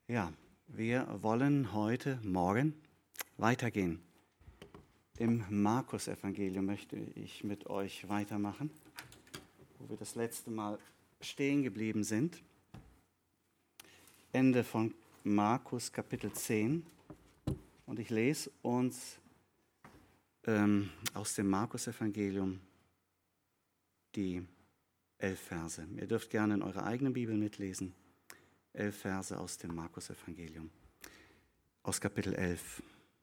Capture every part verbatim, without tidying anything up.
Ja, wir wollen heute Morgen weitergehen. Im Markus-Evangelium möchte ich mit euch weitermachen, wo wir das letzte Mal stehen geblieben sind. Ende von Markus Kapitel zehn. Und ich lese uns ähm, aus dem Markus-Evangelium die elf Verse. Ihr dürft gerne in eurer eigenen Bibel mitlesen. Elf Verse aus dem Markus-Evangelium, aus Kapitel elf.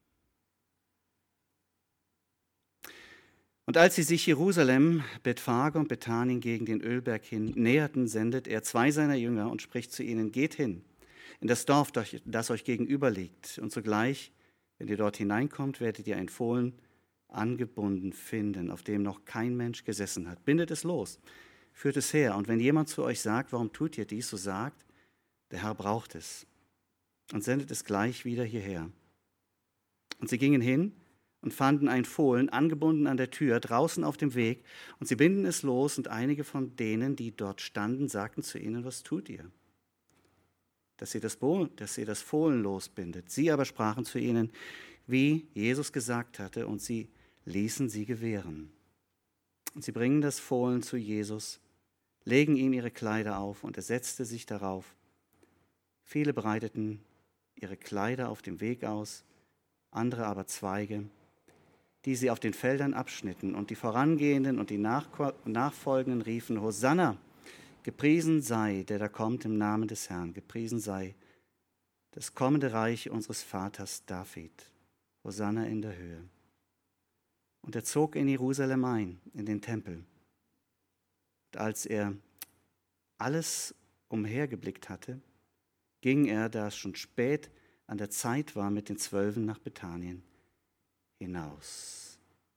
Und als sie sich Jerusalem, Bethphage und Bethanien gegen den Ölberg hin näherten, sendet er zwei seiner Jünger und spricht zu ihnen: Geht hin in das Dorf, das euch gegenüber liegt, und sogleich, wenn ihr dort hineinkommt, werdet ihr ein Fohlen angebunden finden, auf dem noch kein Mensch gesessen hat. Bindet es los, führt es her, und wenn jemand zu euch sagt: Warum tut ihr dies? So sagt: Der Herr braucht es, und sendet es gleich wieder hierher. Und sie gingen hin und fanden ein Fohlen angebunden an der Tür, draußen auf dem Weg, und sie binden es los, und einige von denen, die dort standen, sagten zu ihnen: Was tut ihr? Dass ihr das, Bo- dass ihr das Fohlen losbindet. Sie aber sprachen zu ihnen, wie Jesus gesagt hatte, und sie ließen sie gewähren. Und sie bringen das Fohlen zu Jesus, legen ihm ihre Kleider auf, und er setzte sich darauf. Viele breiteten ihre Kleider auf dem Weg aus, andere aber Zweige, die sie auf den Feldern abschnitten. Und die Vorangehenden und die Nachfolgenden riefen: Hosanna, gepriesen sei, der da kommt im Namen des Herrn. Gepriesen sei das kommende Reich unseres Vaters David. Hosanna in der Höhe. Und er zog in Jerusalem ein, in den Tempel. Und als er alles umhergeblickt hatte, ging er, da es schon spät an der Zeit war, mit den Zwölfen nach Bethanien hinaus.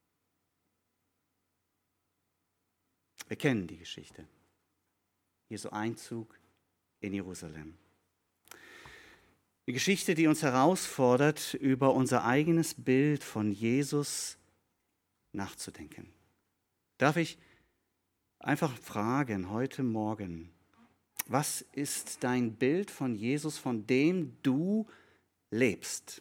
Wir kennen die Geschichte. Jesu Einzug in Jerusalem. Die Geschichte, die uns herausfordert, über unser eigenes Bild von Jesus nachzudenken. Darf ich einfach fragen heute Morgen: Was ist dein Bild von Jesus, von dem du lebst?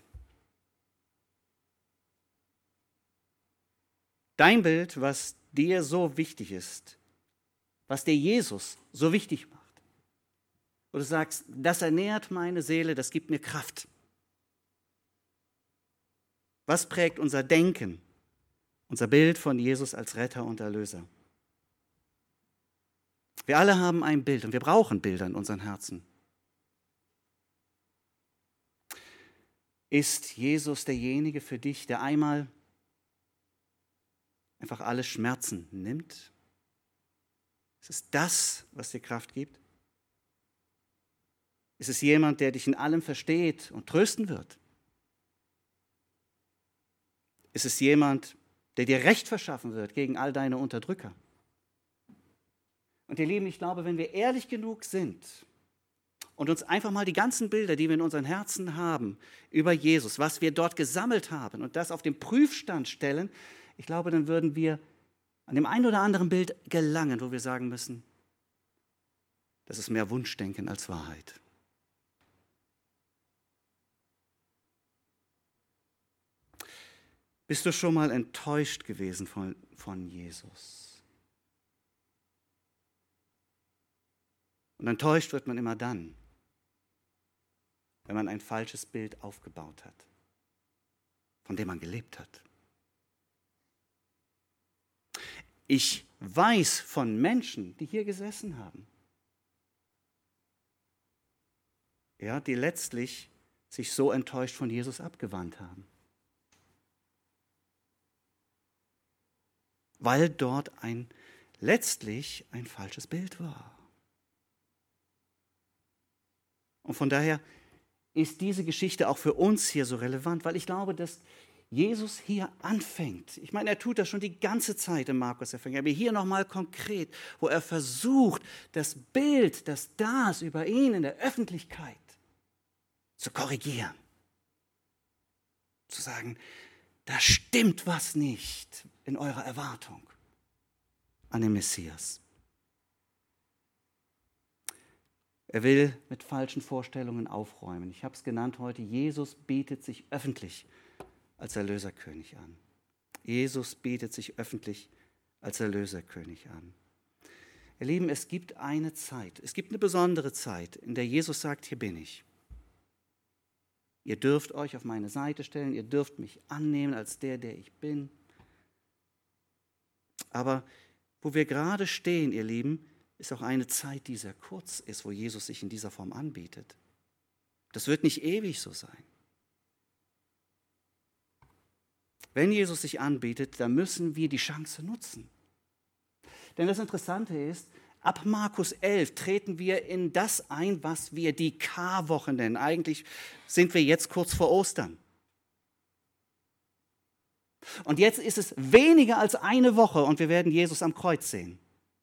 Dein Bild, was dir so wichtig ist, was dir Jesus so wichtig macht. Wo du sagst, das ernährt meine Seele, das gibt mir Kraft. Was prägt unser Denken, unser Bild von Jesus als Retter und Erlöser? Wir alle haben ein Bild und wir brauchen Bilder in unseren Herzen. Ist Jesus derjenige für dich, der einmal einfach alle Schmerzen nimmt? Ist es das, was dir Kraft gibt? Ist es jemand, der dich in allem versteht und trösten wird? Ist es jemand, der dir Recht verschaffen wird gegen all deine Unterdrücker? Und ihr Lieben, ich glaube, wenn wir ehrlich genug sind und uns einfach mal die ganzen Bilder, die wir in unseren Herzen haben, über Jesus, was wir dort gesammelt haben, und das auf den Prüfstand stellen, ich glaube, dann würden wir an dem einen oder anderen Bild gelangen, wo wir sagen müssen, das ist mehr Wunschdenken als Wahrheit. Bist du schon mal enttäuscht gewesen von, von Jesus? Und enttäuscht wird man immer dann, wenn man ein falsches Bild aufgebaut hat, von dem man gelebt hat. Ich weiß von Menschen, die hier gesessen haben, ja, die letztlich sich so enttäuscht von Jesus abgewandt haben, weil dort ein letztlich ein falsches Bild war. Und von daher ist diese Geschichte auch für uns hier so relevant, weil ich glaube, dass Jesus hier anfängt. Ich meine, er tut das schon die ganze Zeit im Markus-Evangelium, aber hier nochmal konkret, wo er versucht, das Bild, das da ist über ihn in der Öffentlichkeit, zu korrigieren. Zu sagen, da stimmt was nicht in eurer Erwartung an den Messias. Er will mit falschen Vorstellungen aufräumen. Ich habe es genannt heute, Jesus bietet sich öffentlich als Erlöserkönig an. Jesus bietet sich öffentlich als Erlöserkönig an. Ihr Lieben, es gibt eine Zeit, es gibt eine besondere Zeit, in der Jesus sagt, hier bin ich. Ihr dürft euch auf meine Seite stellen, ihr dürft mich annehmen als der, der ich bin. Aber wo wir gerade stehen, ihr Lieben, ist auch eine Zeit, die sehr kurz ist, wo Jesus sich in dieser Form anbietet. Das wird nicht ewig so sein. Wenn Jesus sich anbietet, dann müssen wir die Chance nutzen. Denn das Interessante ist, ab Markus elf treten wir in das ein, was wir die Karwoche nennen. Eigentlich sind wir jetzt kurz vor Ostern. Und jetzt ist es weniger als eine Woche und wir werden Jesus am Kreuz sehen.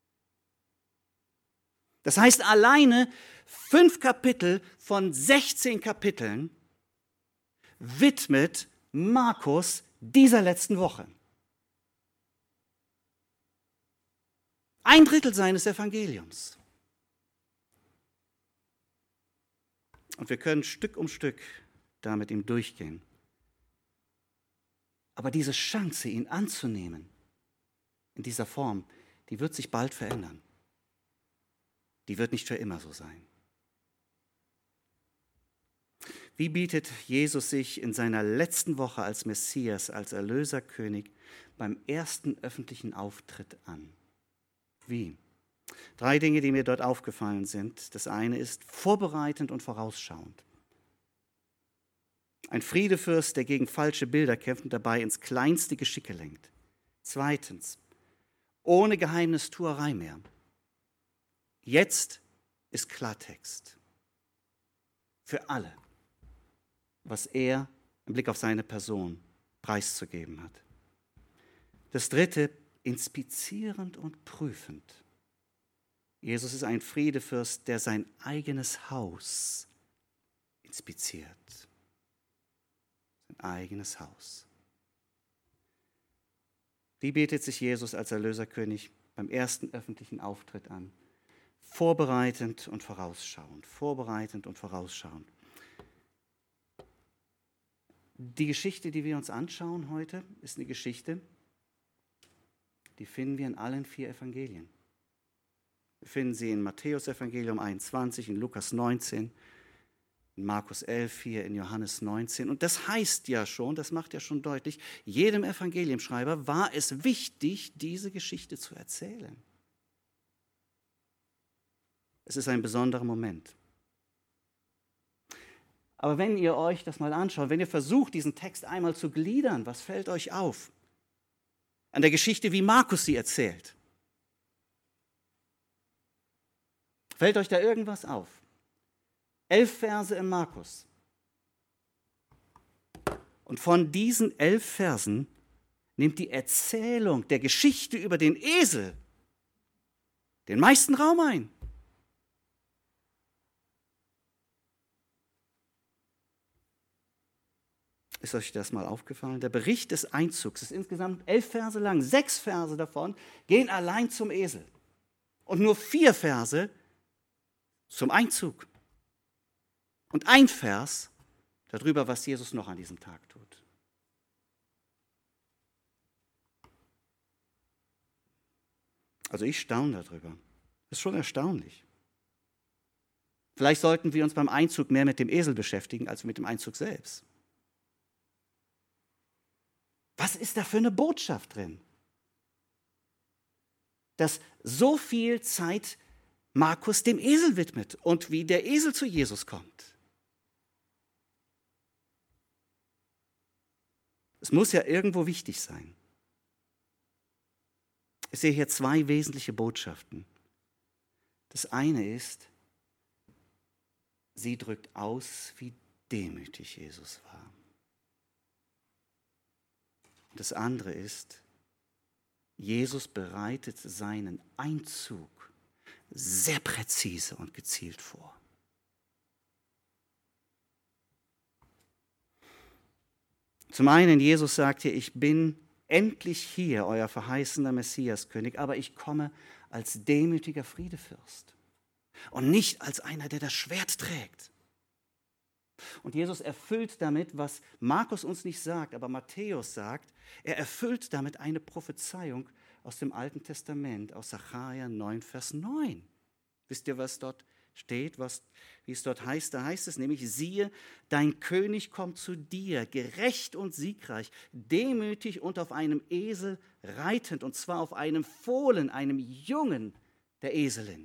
Das heißt, alleine fünf Kapitel von sechzehn Kapiteln widmet Markus dieser letzten Woche. Ein Drittel seines Evangeliums. Und wir können Stück um Stück da mit ihm durchgehen. Aber diese Chance, ihn anzunehmen, in dieser Form, die wird sich bald verändern. Die wird nicht für immer so sein. Wie bietet Jesus sich in seiner letzten Woche als Messias, als Erlöserkönig beim ersten öffentlichen Auftritt an? Wie? Drei Dinge, die mir dort aufgefallen sind. Das eine ist vorbereitend und vorausschauend. Ein Friedefürst, der gegen falsche Bilder kämpft und dabei ins kleinste Geschicke lenkt. Zweitens, ohne Geheimnistuerei mehr. Jetzt ist Klartext für alle, was er im Blick auf seine Person preiszugeben hat. Das dritte, inspizierend und prüfend. Jesus ist ein Friedefürst, der sein eigenes Haus inspiziert. Sein eigenes Haus. Wie bietet sich Jesus als Erlöserkönig beim ersten öffentlichen Auftritt an? Vorbereitend und vorausschauend. Vorbereitend und vorausschauend. Die Geschichte, die wir uns anschauen heute, ist eine Geschichte, die finden wir in allen vier Evangelien. Wir finden sie in Matthäus Evangelium einundzwanzig, in Lukas neunzehn, in Markus elf, vier, in Johannes neunzehn. Und das heißt ja schon, das macht ja schon deutlich, jedem Evangeliumschreiber war es wichtig, diese Geschichte zu erzählen. Es ist ein besonderer Moment. Aber wenn ihr euch das mal anschaut, wenn ihr versucht, diesen Text einmal zu gliedern, was fällt euch auf? An der Geschichte, wie Markus sie erzählt. Fällt euch da irgendwas auf? Elf Verse im Markus. Und von diesen elf Versen nimmt die Erzählung der Geschichte über den Esel den meisten Raum ein. Ist euch das mal aufgefallen? Der Bericht des Einzugs ist insgesamt elf Verse lang. Sechs Verse davon gehen allein zum Esel. Und nur vier Verse zum Einzug. Und ein Vers darüber, was Jesus noch an diesem Tag tut. Also ich staune darüber. Das ist schon erstaunlich. Vielleicht sollten wir uns beim Einzug mehr mit dem Esel beschäftigen, als mit dem Einzug selbst. Was ist da für eine Botschaft drin? Dass so viel Zeit Markus dem Esel widmet und wie der Esel zu Jesus kommt. Es muss ja irgendwo wichtig sein. Ich sehe hier zwei wesentliche Botschaften. Das eine ist, sie drückt aus, wie demütig Jesus war. Das andere ist, Jesus bereitet seinen Einzug sehr präzise und gezielt vor. Zum einen, Jesus sagt hier, ich bin endlich hier, euer verheißener Messiaskönig, aber ich komme als demütiger Friedefürst. und nicht als einer, der das Schwert trägt. Und Jesus erfüllt damit, was Markus uns nicht sagt, aber Matthäus sagt, er erfüllt damit eine Prophezeiung aus dem Alten Testament, aus Sacharja neun, Vers neun. Wisst ihr, was dort steht, was, wie es dort heißt? Da heißt es nämlich, siehe, dein König kommt zu dir, gerecht und siegreich, demütig und auf einem Esel reitend, und zwar auf einem Fohlen, einem Jungen der Eselin.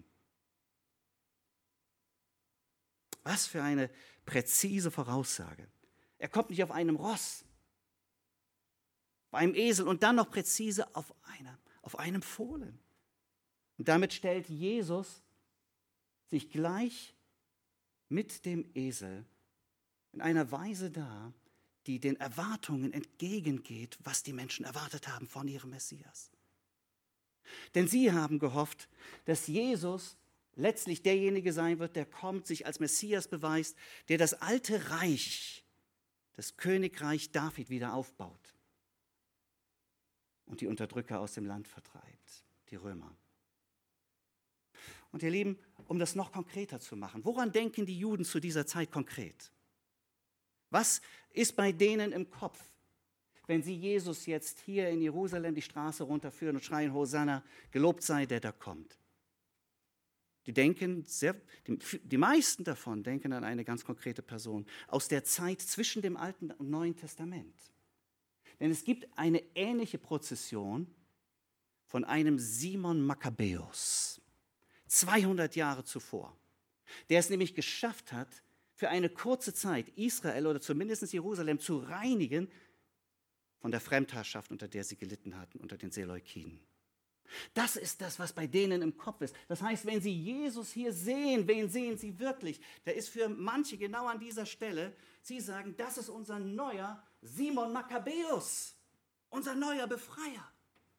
Was für eine präzise Voraussage. Er kommt nicht auf einem Ross, auf einem Esel und dann noch präzise auf einem, auf einem Fohlen. Und damit stellt Jesus sich gleich mit dem Esel in einer Weise dar, die den Erwartungen entgegengeht, was die Menschen erwartet haben von ihrem Messias. Denn sie haben gehofft, dass Jesus letztlich derjenige sein wird, der kommt, sich als Messias beweist, der das alte Reich, das Königreich David wieder aufbaut und die Unterdrücker aus dem Land vertreibt, die Römer. Und ihr Lieben, um das noch konkreter zu machen, woran denken die Juden zu dieser Zeit konkret? Was ist bei denen im Kopf, wenn sie Jesus jetzt hier in Jerusalem die Straße runterführen und schreien, Hosanna, gelobt sei der da kommt? Die denken, sehr, die, die meisten davon denken an eine ganz konkrete Person aus der Zeit zwischen dem Alten und Neuen Testament. Denn es gibt eine ähnliche Prozession von einem Simon Makkabäus, zweihundert Jahre zuvor, der es nämlich geschafft hat, für eine kurze Zeit Israel oder zumindest Jerusalem zu reinigen von der Fremdherrschaft, unter der sie gelitten hatten, unter den Seleukiden. Das ist das, was bei denen im Kopf ist. Das heißt, wenn sie Jesus hier sehen, wen sehen sie wirklich? Der ist für manche genau an dieser Stelle. Sie sagen, das ist unser neuer Simon Makkabäus, unser neuer Befreier.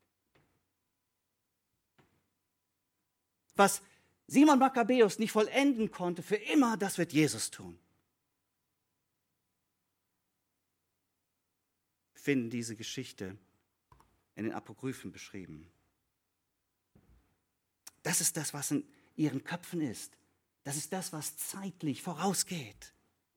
Was Simon Makkabäus nicht vollenden konnte, für immer, das wird Jesus tun. Wir finden diese Geschichte in den Apokryphen beschrieben. Das ist das, was in ihren Köpfen ist. Das ist das, was zeitlich vorausgeht.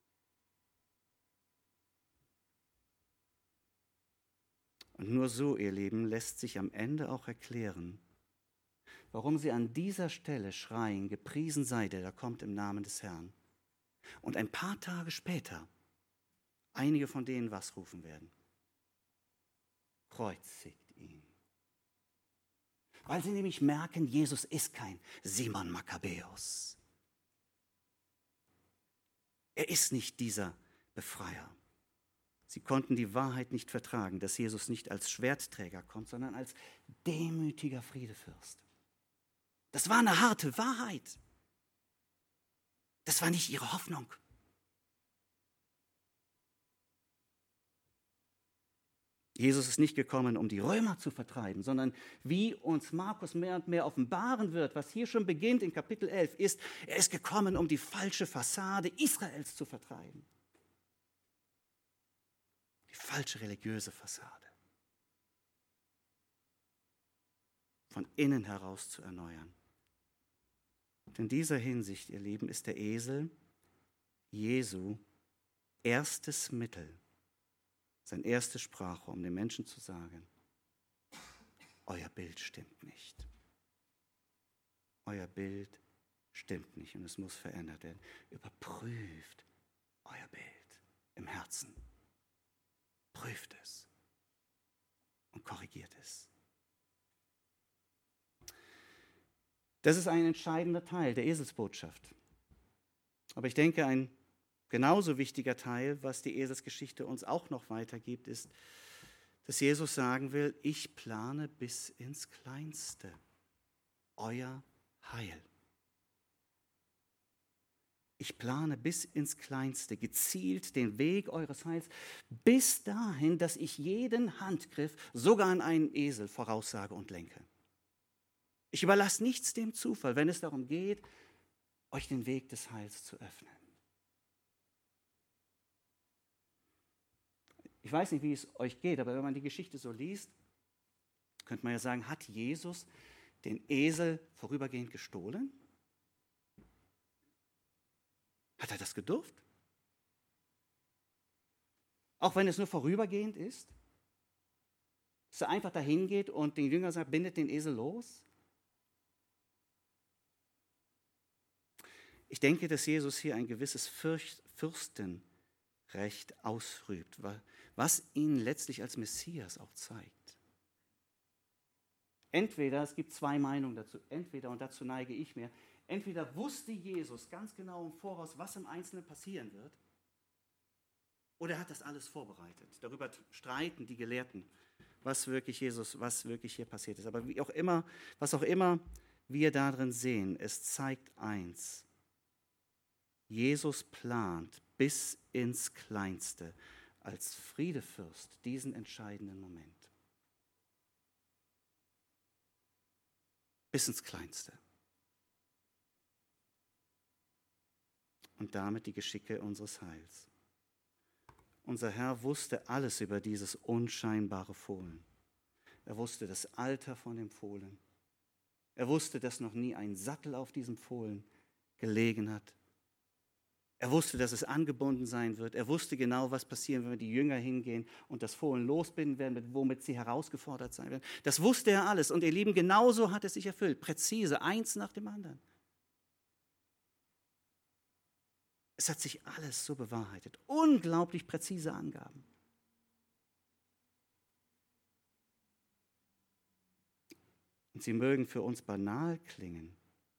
Und nur so, ihr Lieben, lässt sich am Ende auch erklären, warum sie an dieser Stelle schreien, gepriesen sei der, der kommt im Namen des Herrn. Und ein paar Tage später einige von denen was rufen werden? Kreuzigt ihn. Weil sie nämlich merken, Jesus ist kein Simon Makkabäus. Er ist nicht dieser Befreier. Sie konnten die Wahrheit nicht vertragen, dass Jesus nicht als Schwertträger kommt, sondern als demütiger Friedefürst. Das war eine harte Wahrheit. Das war nicht ihre Hoffnung. Jesus ist nicht gekommen, um die Römer zu vertreiben, sondern wie uns Markus mehr und mehr offenbaren wird, was hier schon beginnt in Kapitel elf, ist, er ist gekommen, um die falsche Fassade Israels zu vertreiben. Die falsche religiöse Fassade. Von innen heraus zu erneuern. Und in dieser Hinsicht, ihr Lieben, ist der Esel Jesu erstes Mittel, sein erstes Sprachrohr, um den Menschen zu sagen, euer Bild stimmt nicht. Euer Bild stimmt nicht und es muss verändert werden. Überprüft euer Bild im Herzen. Prüft es und korrigiert es. Das ist ein entscheidender Teil der Eselsbotschaft. Aber ich denke, ein genauso wichtiger Teil, was die Eselsgeschichte uns auch noch weitergibt, ist, dass Jesus sagen will, ich plane bis ins Kleinste euer Heil. Ich plane bis ins Kleinste, gezielt den Weg eures Heils, bis dahin, dass ich jeden Handgriff sogar an einen Esel voraussage und lenke. Ich überlasse nichts dem Zufall, wenn es darum geht, euch den Weg des Heils zu öffnen. Ich weiß nicht, wie es euch geht, aber wenn man die Geschichte so liest, könnte man ja sagen, hat Jesus den Esel vorübergehend gestohlen? Hat er das gedurft? Auch wenn es nur vorübergehend ist? Dass er einfach dahin geht und den Jünger sagt, bindet den Esel los? Ich denke, dass Jesus hier ein gewisses Fürcht, Fürstenrecht ausübt, was ihn letztlich als Messias auch zeigt. Entweder, es gibt zwei Meinungen dazu, entweder, und dazu neige ich mir, entweder wusste Jesus ganz genau im Voraus, was im Einzelnen passieren wird, oder er hat das alles vorbereitet. Darüber streiten die Gelehrten, was wirklich Jesus, was wirklich hier passiert ist. Aber wie auch immer, was auch immer wir darin sehen, es zeigt eins: Jesus plant bis ins Kleinste als Friedefürst diesen entscheidenden Moment. Bis ins Kleinste. Und damit die Geschicke unseres Heils. Unser Herr wusste alles über dieses unscheinbare Fohlen. Er wusste das Alter von dem Fohlen. Er wusste, dass noch nie ein Sattel auf diesem Fohlen gelegen hat. Er wusste, dass es angebunden sein wird. Er wusste genau, was passieren wird, wenn die Jünger hingehen und das Fohlen losbinden werden, womit sie herausgefordert sein werden. Das wusste er alles. Und ihr Lieben, genauso hat es sich erfüllt. Präzise, eins nach dem anderen. Es hat sich alles so bewahrheitet. Unglaublich präzise Angaben. Und sie mögen für uns banal klingen,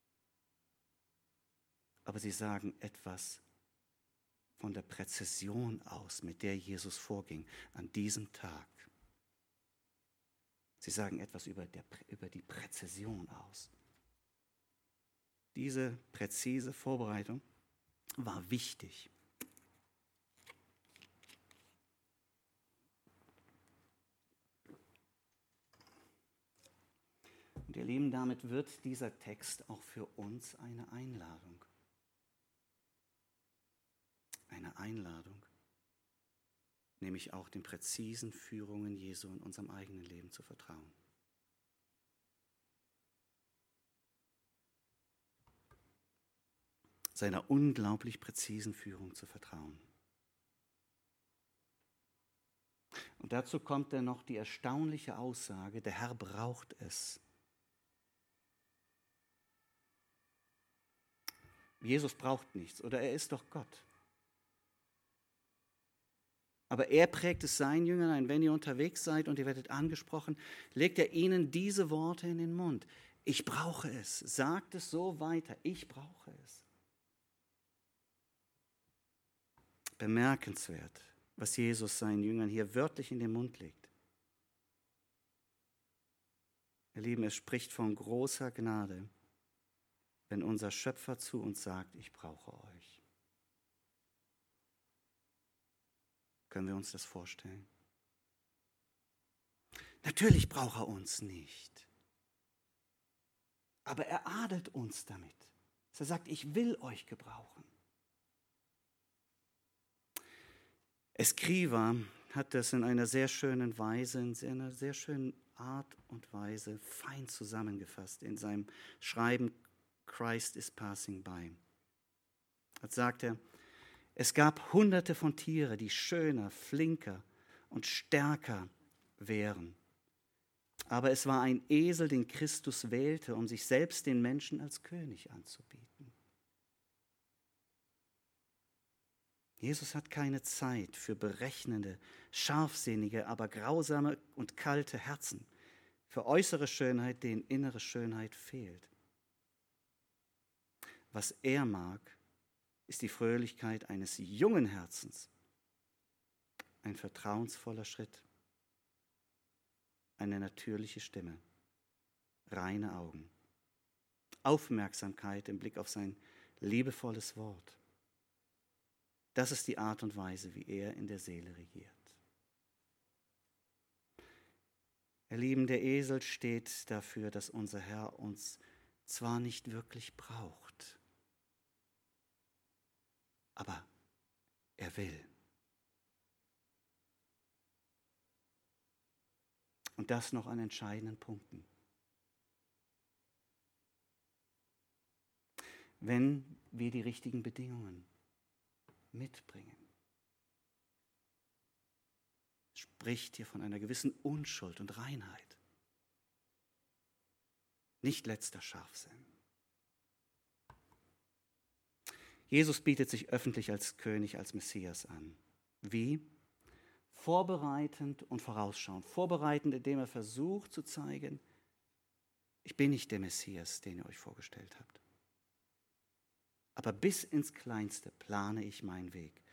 aber sie sagen etwas von der Präzision aus, mit der Jesus vorging an diesem Tag. Sie sagen etwas über, der, über die Präzision aus. Diese präzise Vorbereitung war wichtig. Und ihr Lieben, damit wird dieser Text auch für uns eine Einladung. Eine Einladung, nämlich auch den präzisen Führungen Jesu in unserem eigenen Leben zu vertrauen. Seiner unglaublich präzisen Führung zu vertrauen. Und dazu kommt dann noch die erstaunliche Aussage, der Herr braucht es. Jesus braucht nichts, oder er ist doch Gott. Aber er prägt es seinen Jüngern ein, wenn ihr unterwegs seid und ihr werdet angesprochen, legt er ihnen diese Worte in den Mund. Ich brauche es, sagt es so weiter, ich brauche es. Bemerkenswert, was Jesus seinen Jüngern hier wörtlich in den Mund legt. Ihr Lieben, es spricht von großer Gnade, wenn unser Schöpfer zu uns sagt, ich brauche euch. Können wir uns das vorstellen? Natürlich braucht er uns nicht. Aber er adelt uns damit. Dass er sagt, ich will euch gebrauchen. Escriva hat das in einer sehr schönen Weise, in einer sehr schönen Art und Weise fein zusammengefasst in seinem Schreiben Christ is passing by. Dort sagt er, es gab hunderte von Tieren, die schöner, flinker und stärker wären. Aber es war ein Esel, den Christus wählte, um sich selbst den Menschen als König anzubieten. Jesus hat keine Zeit für berechnende, scharfsinnige, aber grausame und kalte Herzen, für äußere Schönheit, denen innere Schönheit fehlt. Was er mag, ist die Fröhlichkeit eines jungen Herzens, ein vertrauensvoller Schritt, eine natürliche Stimme, reine Augen, Aufmerksamkeit im Blick auf sein liebevolles Wort. Das ist die Art und Weise, wie er in der Seele regiert. Ihr Lieben, der Esel steht dafür, dass unser Herr uns zwar nicht wirklich braucht, aber er will. Und das noch an entscheidenden Punkten. Wenn wir die richtigen Bedingungen mitbringen. Es spricht hier von einer gewissen Unschuld und Reinheit. Nicht letzter Scharfsinn. Jesus bietet sich öffentlich als König, als Messias an. Wie? Vorbereitend und vorausschauend. Vorbereitend, indem er versucht zu zeigen, ich bin nicht der Messias, den ihr euch vorgestellt habt. Aber bis ins Kleinste plane ich meinen Weg,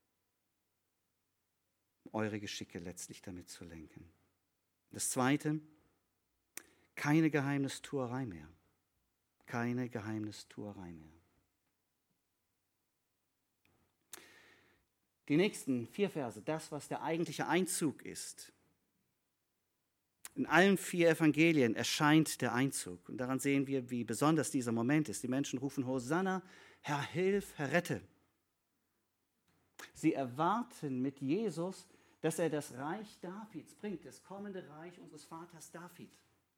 um eure Geschicke letztlich damit zu lenken. Das Zweite, keine Geheimnistuerei mehr. Keine Geheimnistuerei mehr. Die nächsten vier Verse, das, was der eigentliche Einzug ist. In allen vier Evangelien erscheint der Einzug. Und daran sehen wir, wie besonders dieser Moment ist. Die Menschen rufen Hosanna, Herr, hilf, Herr, rette. Sie erwarten mit Jesus, dass er das Reich Davids bringt, das kommende Reich unseres Vaters David.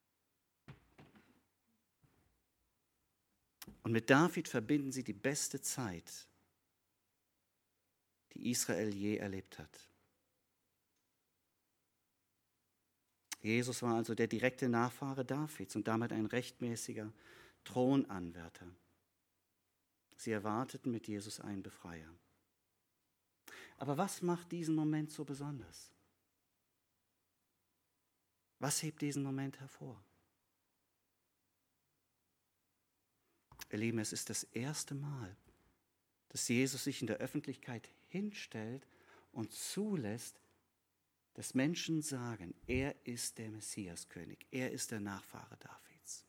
Und mit David verbinden sie die beste Zeit, die Israel je erlebt hat. Jesus war also der direkte Nachfahre Davids und damit ein rechtmäßiger Thronanwärter. Sie erwarteten mit Jesus einen Befreier. Aber was macht diesen Moment so besonders? Was hebt diesen Moment hervor? Ihr Lieben, es ist das erste Mal, dass Jesus sich in der Öffentlichkeit hinstellt und zulässt, dass Menschen sagen, er ist der Messiaskönig, er ist der Nachfahre Davids.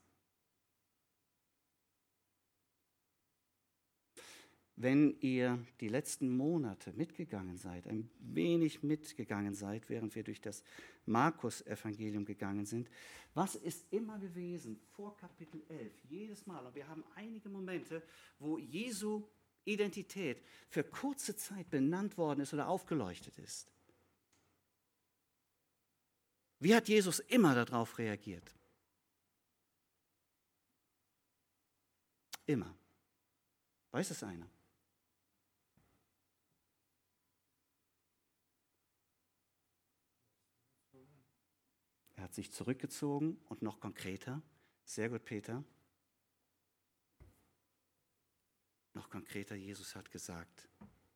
Wenn ihr die letzten Monate mitgegangen seid, ein wenig mitgegangen seid, während wir durch das Markus-Evangelium gegangen sind, was ist immer gewesen vor Kapitel elf, jedes Mal, und wir haben einige Momente, wo Jesu Identität für kurze Zeit benannt worden ist oder aufgeleuchtet ist. Wie hat Jesus immer darauf reagiert? Immer. Weiß es einer? Er hat sich zurückgezogen und noch konkreter. Sehr gut, Peter. Noch konkreter, Jesus hat gesagt,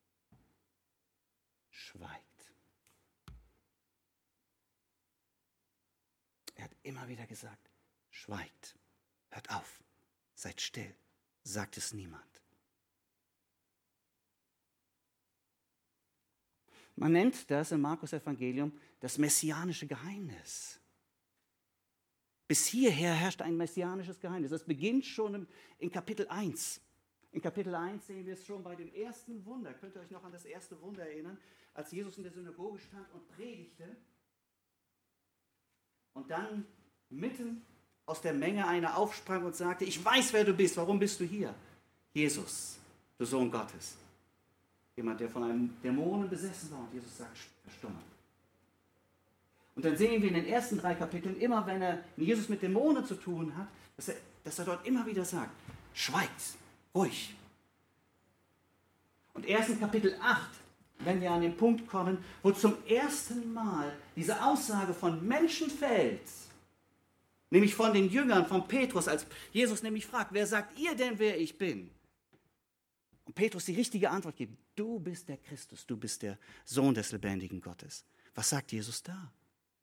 schweigt. Er hat immer wieder gesagt, schweigt, hört auf, seid still, sagt es niemand. Man nennt das im Markus-Evangelium das messianische Geheimnis. Bis hierher herrscht ein messianisches Geheimnis. Das beginnt schon in Kapitel eins. In Kapitel eins sehen wir es schon bei dem ersten Wunder. Könnt ihr euch noch an das erste Wunder erinnern, als Jesus in der Synagoge stand und predigte und dann mitten aus der Menge einer aufsprang und sagte, ich weiß, wer du bist, warum bist du hier? Jesus, du Sohn Gottes. Jemand, der von einem Dämonen besessen war und Jesus sagt, verstumme. Und dann sehen wir in den ersten drei Kapiteln, immer wenn er Jesus mit Dämonen zu tun hat, dass er, dass er dort immer wieder sagt, schweigt, ruhig. Und erst in Kapitel acht, wenn wir an den Punkt kommen, wo zum ersten Mal diese Aussage von Menschen fällt, nämlich von den Jüngern, von Petrus, als Jesus nämlich fragt, wer sagt ihr denn, wer ich bin? Und Petrus die richtige Antwort gibt, du bist der Christus, du bist der Sohn des lebendigen Gottes. Was sagt Jesus da?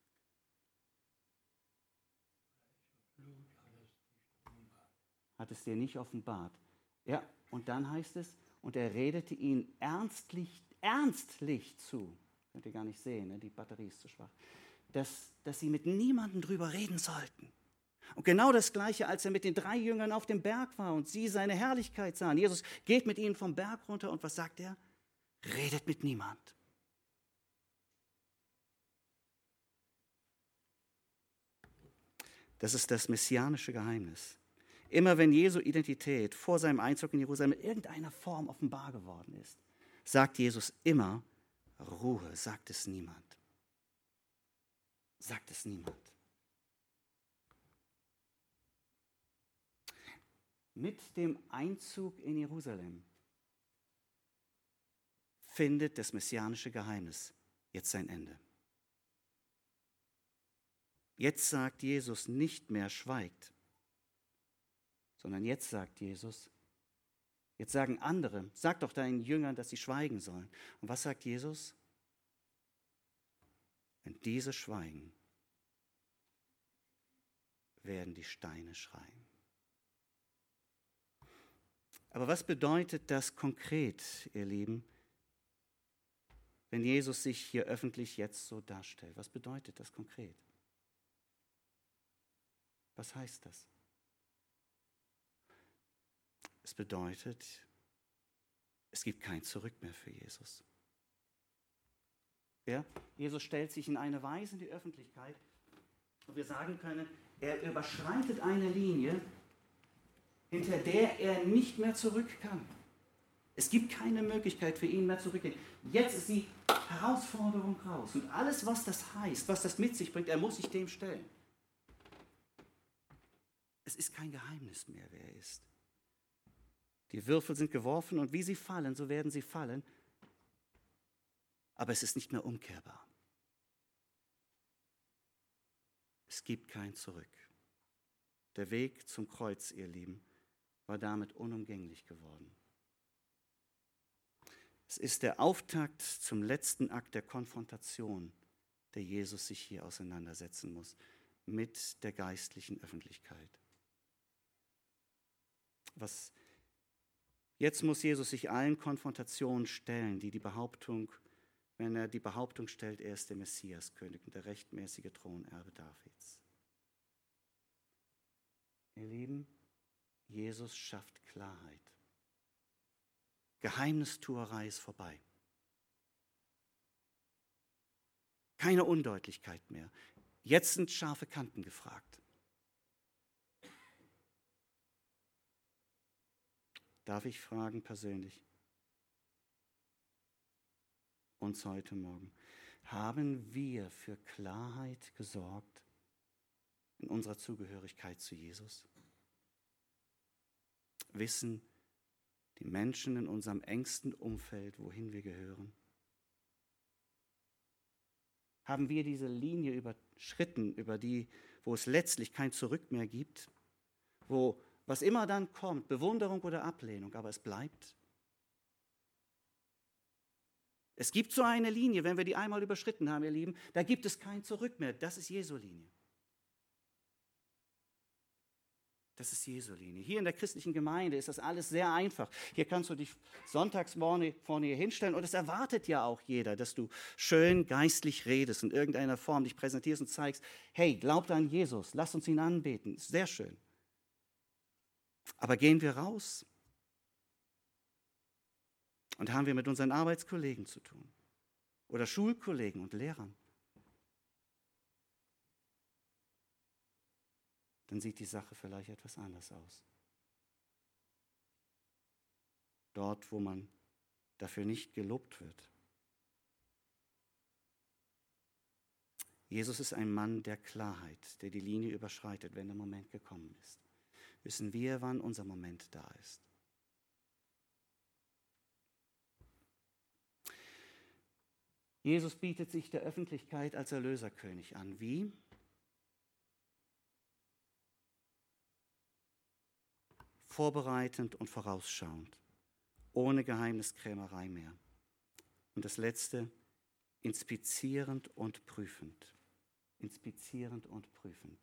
Hat es dir nicht offenbart. Ja, und dann heißt es, und er redete ihnen ernstlich, ernstlich zu. Könnt ihr gar nicht sehen, ne? Die Batterie ist zu schwach. Dass, dass sie mit niemandem drüber reden sollten. Und genau das Gleiche, als er mit den drei Jüngern auf dem Berg war und sie seine Herrlichkeit sahen. Jesus geht mit ihnen vom Berg runter und was sagt er? Redet mit niemand. Das ist das messianische Geheimnis. Immer wenn Jesu Identität vor seinem Einzug in Jerusalem in irgendeiner Form offenbar geworden ist, sagt Jesus immer, Ruhe, sagt es niemand. Sagt es niemand. Mit dem Einzug in Jerusalem findet das messianische Geheimnis jetzt sein Ende. Jetzt sagt Jesus nicht mehr, schweigt, sondern jetzt sagt Jesus, jetzt sagen andere, sag doch deinen Jüngern, dass sie schweigen sollen. Und was sagt Jesus? Wenn diese schweigen, werden die Steine schreien. Aber was bedeutet das konkret, ihr Lieben, wenn Jesus sich hier öffentlich jetzt so darstellt? Was bedeutet das konkret? Was heißt das? Es bedeutet, es gibt kein Zurück mehr für Jesus. Ja? Jesus stellt sich in eine Weise in die Öffentlichkeit, wo wir sagen können, er überschreitet eine Linie, hinter der er nicht mehr zurück kann. Es gibt keine Möglichkeit für ihn mehr zurückgehen. Jetzt ist die Herausforderung raus. Und alles, was das heißt, was das mit sich bringt, er muss sich dem stellen. Es ist kein Geheimnis mehr, wer er ist. Die Würfel sind geworfen und wie sie fallen, so werden sie fallen. Aber es ist nicht mehr umkehrbar. Es gibt kein Zurück. Der Weg zum Kreuz, ihr Lieben, war damit unumgänglich geworden. Es ist der Auftakt zum letzten Akt der Konfrontation, der Jesus sich hier auseinandersetzen muss, mit der geistlichen Öffentlichkeit. Was Jetzt muss Jesus sich allen Konfrontationen stellen, die die Behauptung, wenn er die Behauptung stellt, er ist der Messiaskönig und der rechtmäßige Thronerbe Davids. Ihr Lieben, Jesus schafft Klarheit. Geheimnistuerei ist vorbei. Keine Undeutlichkeit mehr. Jetzt sind scharfe Kanten gefragt. Darf ich fragen persönlich, uns heute Morgen, haben wir für Klarheit gesorgt in unserer Zugehörigkeit zu Jesus? Wissen die Menschen in unserem engsten Umfeld, wohin wir gehören? Haben wir diese Linie überschritten, über die, wo es letztlich kein Zurück mehr gibt, wo was immer dann kommt, Bewunderung oder Ablehnung, aber es bleibt? Es gibt so eine Linie, wenn wir die einmal überschritten haben, ihr Lieben, da gibt es kein Zurück mehr. Das ist Jesu Linie. Das ist Jesu Linie. Hier in der christlichen Gemeinde ist das alles sehr einfach. Hier kannst du dich sonntags vorne, vorne hier hinstellen und es erwartet ja auch jeder, dass du schön geistlich redest, in irgendeiner Form dich präsentierst und zeigst, hey, glaubt an Jesus, lasst uns ihn anbeten. Sehr schön. Aber gehen wir raus und haben wir mit unseren Arbeitskollegen zu tun oder Schulkollegen und Lehrern, dann sieht die Sache vielleicht etwas anders aus. Dort, wo man dafür nicht gelobt wird. Jesus ist ein Mann der Klarheit, der die Linie überschreitet, wenn der Moment gekommen ist. Wissen wir, wann unser Moment da ist. Jesus bietet sich der Öffentlichkeit als Erlöserkönig an. Wie? Vorbereitend und vorausschauend, ohne Geheimniskrämerei mehr. Und das Letzte, inspizierend und prüfend. Inspizierend und prüfend.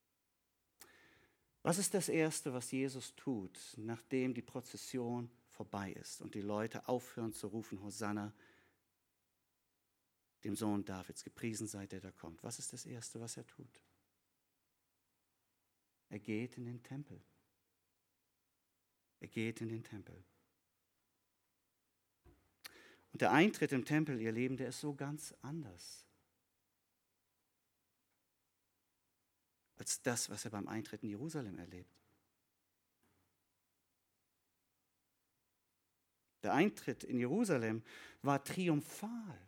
Was ist das Erste, was Jesus tut, nachdem die Prozession vorbei ist und die Leute aufhören zu rufen, Hosanna, dem Sohn Davids, gepriesen sei der, der kommt? Was ist das Erste, was er tut? Er geht in den Tempel. Er geht in den Tempel. Und der Eintritt im Tempel, ihr Lieben, der ist so ganz anders als das, was er beim Eintritt in Jerusalem erlebt. Der Eintritt in Jerusalem war triumphal.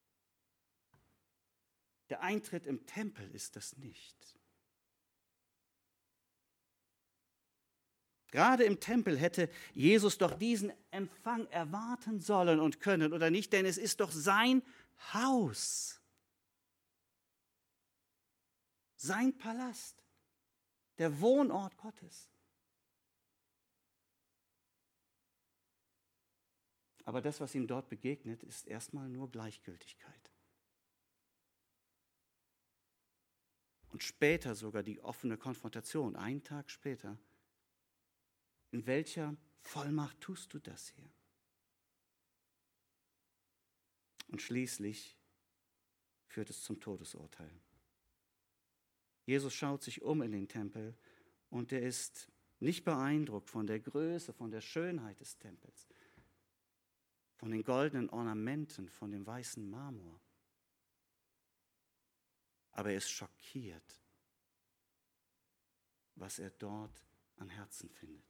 Der Eintritt im Tempel ist das nicht. Gerade im Tempel hätte Jesus doch diesen Empfang erwarten sollen und können, oder nicht? Denn es ist doch sein Haus, sein Palast, der Wohnort Gottes. Aber das, was ihm dort begegnet, ist erstmal nur Gleichgültigkeit. Und später sogar die offene Konfrontation, einen Tag später. In welcher Vollmacht tust du das hier? Und schließlich führt es zum Todesurteil. Jesus schaut sich um in den Tempel und er ist nicht beeindruckt von der Größe, von der Schönheit des Tempels, von den goldenen Ornamenten, von dem weißen Marmor. Aber er ist schockiert, was er dort an Herzen findet.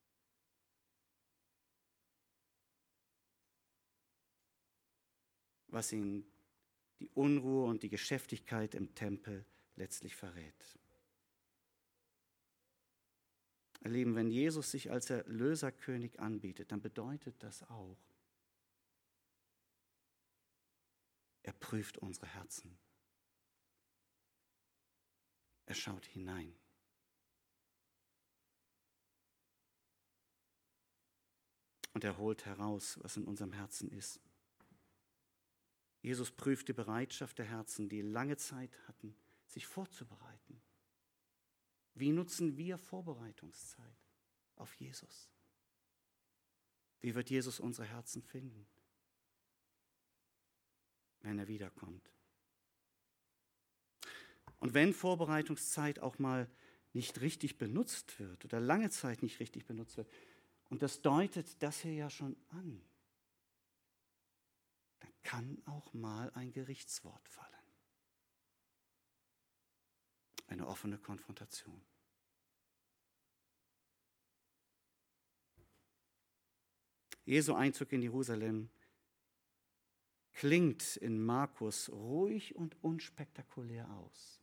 Was ihn die Unruhe und die Geschäftigkeit im Tempel letztlich verrät. Ihr Lieben, wenn Jesus sich als Erlöserkönig anbietet, dann bedeutet das auch, er prüft unsere Herzen. Er schaut hinein. Und er holt heraus, was in unserem Herzen ist. Jesus prüft die Bereitschaft der Herzen, die lange Zeit hatten, sich vorzubereiten. Wie nutzen wir Vorbereitungszeit auf Jesus? Wie wird Jesus unsere Herzen finden, wenn er wiederkommt? Und wenn Vorbereitungszeit auch mal nicht richtig benutzt wird oder lange Zeit nicht richtig benutzt wird, und das deutet das hier ja schon an, dann kann auch mal ein Gerichtswort fallen. Eine offene Konfrontation. Jesu Einzug in Jerusalem klingt in Markus ruhig und unspektakulär aus.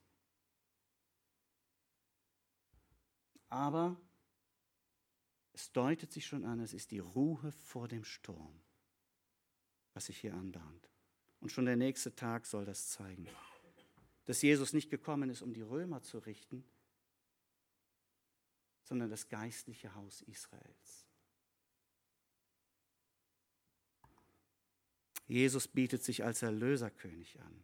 Aber es deutet sich schon an, es ist die Ruhe vor dem Sturm, was sich hier anbahnt. Und schon der nächste Tag soll das zeigen, dass Jesus nicht gekommen ist, um die Römer zu richten, sondern das geistliche Haus Israels. Jesus bietet sich als Erlöserkönig an.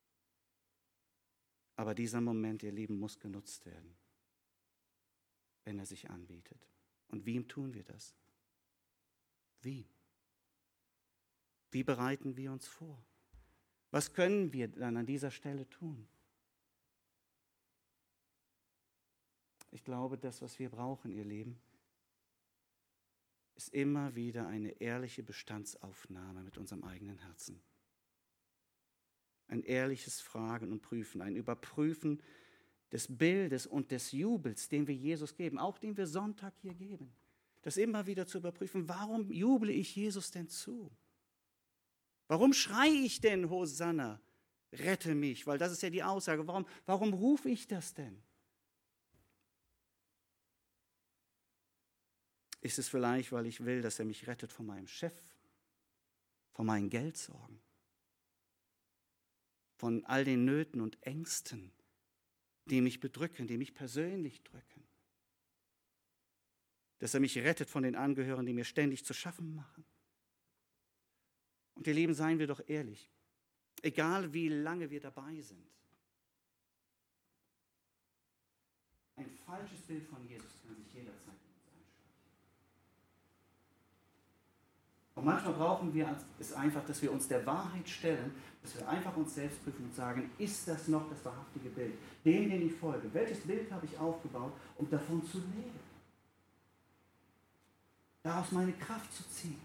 Aber dieser Moment, ihr Lieben, muss genutzt werden, wenn er sich anbietet. Und wie tun wir das? Wie? Wie bereiten wir uns vor? Was können wir dann an dieser Stelle tun? Ich glaube, das, was wir brauchen, ihr Lieben, ist immer wieder eine ehrliche Bestandsaufnahme mit unserem eigenen Herzen. Ein ehrliches Fragen und Prüfen, ein Überprüfen des Bildes und des Jubels, den wir Jesus geben, auch den wir Sonntag hier geben. Das immer wieder zu überprüfen, warum juble ich Jesus denn zu? Warum schreie ich denn Hosanna, rette mich? Weil das ist ja die Aussage. Warum, warum rufe ich das denn? Ist es vielleicht, weil ich will, dass er mich rettet von meinem Chef, von meinen Geldsorgen, von all den Nöten und Ängsten, die mich bedrücken, die mich persönlich drücken? Dass er mich rettet von den Angehörigen, die mir ständig zu schaffen machen? Und ihr Lieben, seien wir doch ehrlich, egal wie lange wir dabei sind, ein falsches Bild von Jesus kann sich jederzeit in uns einschleichen. Und manchmal brauchen wir es einfach, dass wir uns der Wahrheit stellen, dass wir einfach uns selbst prüfen und sagen, ist das noch das wahrhaftige Bild, dem, dem ich folge? Welches Bild habe ich aufgebaut, um davon zu leben? Daraus meine Kraft zu ziehen.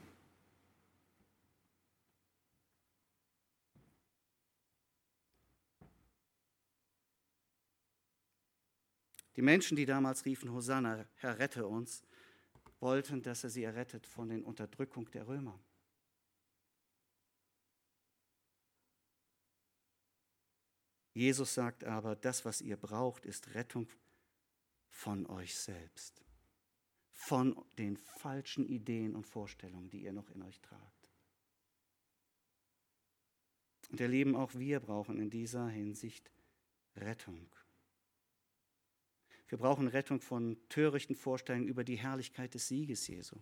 Die Menschen, die damals riefen, Hosanna, Herr, rette uns, wollten, dass er sie errettet von der Unterdrückung der Römer. Jesus sagt aber, das, was ihr braucht, ist Rettung von euch selbst. von den falschen Ideen und Vorstellungen, die ihr noch in euch tragt. Und ihr Lieben, auch wir brauchen in dieser Hinsicht Rettung. Wir brauchen Rettung von törichten Vorstellungen über die Herrlichkeit des Sieges Jesu.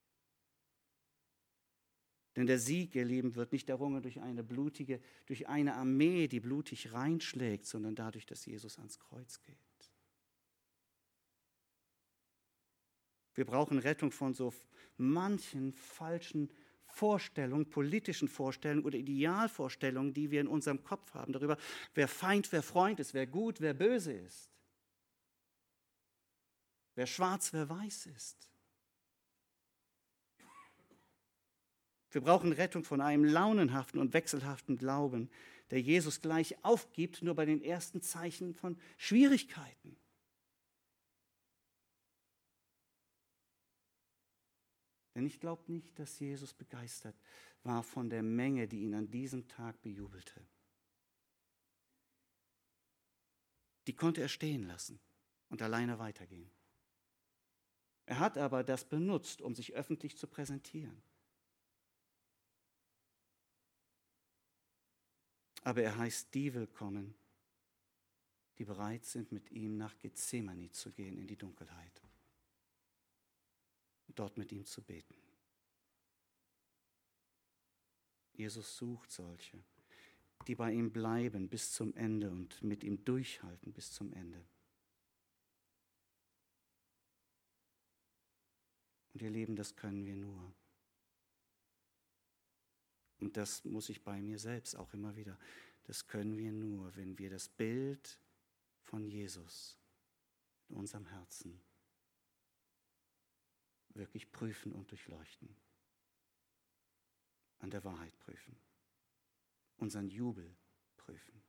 Denn der Sieg, ihr Lieben, wird nicht errungen durch eine blutige, durch eine Armee, die blutig reinschlägt, sondern dadurch, dass Jesus ans Kreuz geht. Wir brauchen Rettung von so manchen falschen Vorstellungen, politischen Vorstellungen oder Idealvorstellungen, die wir in unserem Kopf haben, darüber, wer Feind, wer Freund ist, wer gut, wer böse ist, wer schwarz, wer weiß ist. Wir brauchen Rettung von einem launenhaften und wechselhaften Glauben, der Jesus gleich aufgibt, nur bei den ersten Zeichen von Schwierigkeiten. Denn ich glaube nicht, dass Jesus begeistert war von der Menge, die ihn an diesem Tag bejubelte. Die konnte er stehen lassen und alleine weitergehen. Er hat aber das benutzt, um sich öffentlich zu präsentieren. Aber er heißt die willkommen, die bereit sind, mit ihm nach Gethsemane zu gehen, in die Dunkelheit. Und dort mit ihm zu beten. Jesus sucht solche, die bei ihm bleiben bis zum Ende und mit ihm durchhalten bis zum Ende. Und ihr Lieben, das können wir nur. Und das muss ich bei mir selbst auch immer wieder. Das können wir nur, wenn wir das Bild von Jesus in unserem Herzen wirklich prüfen und durchleuchten. An der Wahrheit prüfen. Unseren Jubel prüfen.